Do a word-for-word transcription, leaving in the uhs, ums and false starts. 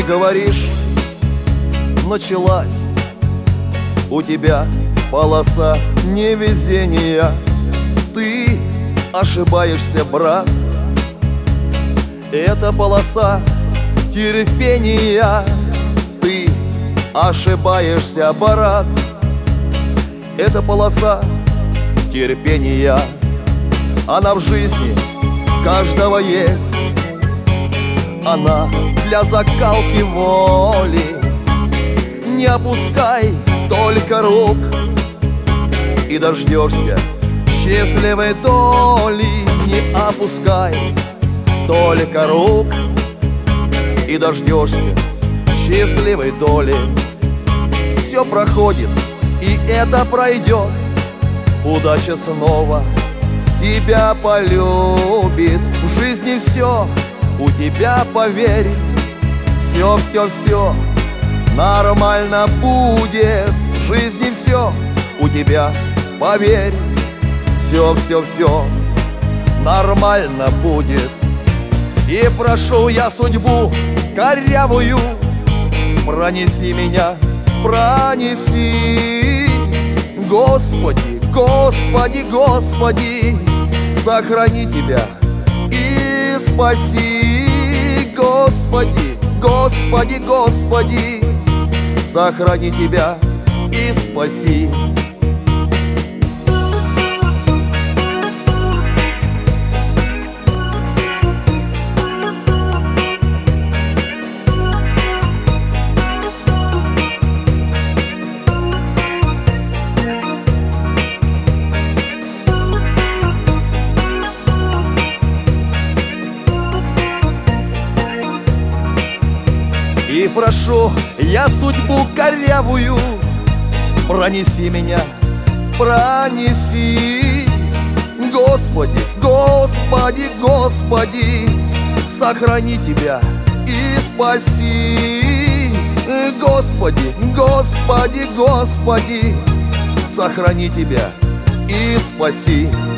Ты говоришь, началась у тебя полоса невезения. Ты ошибаешься, брат. Это полоса терпения. Ты ошибаешься, брат. Это полоса терпения. Она в жизни каждого есть. Она для закалки воли. Не опускай только рук, и дождешься счастливой доли. Не опускай только рук, и дождешься счастливой доли. Все проходит, и это пройдет. Удача снова тебя полюбит. В жизни все у тебя, поверь. Все, все, все нормально будет. В жизни все у тебя, поверь. Все, все, все нормально будет. И прошу я судьбу корявую, пронеси меня, пронеси. Господи, Господи, Господи, сохрани тебя и спаси. Господи, Господи, Господи, сохрани тебя и спаси. И прошу я судьбу корявую, пронеси меня, пронеси. Господи, Господи, Господи, сохрани тебя и спаси. Господи, Господи, Господи, сохрани тебя и спаси.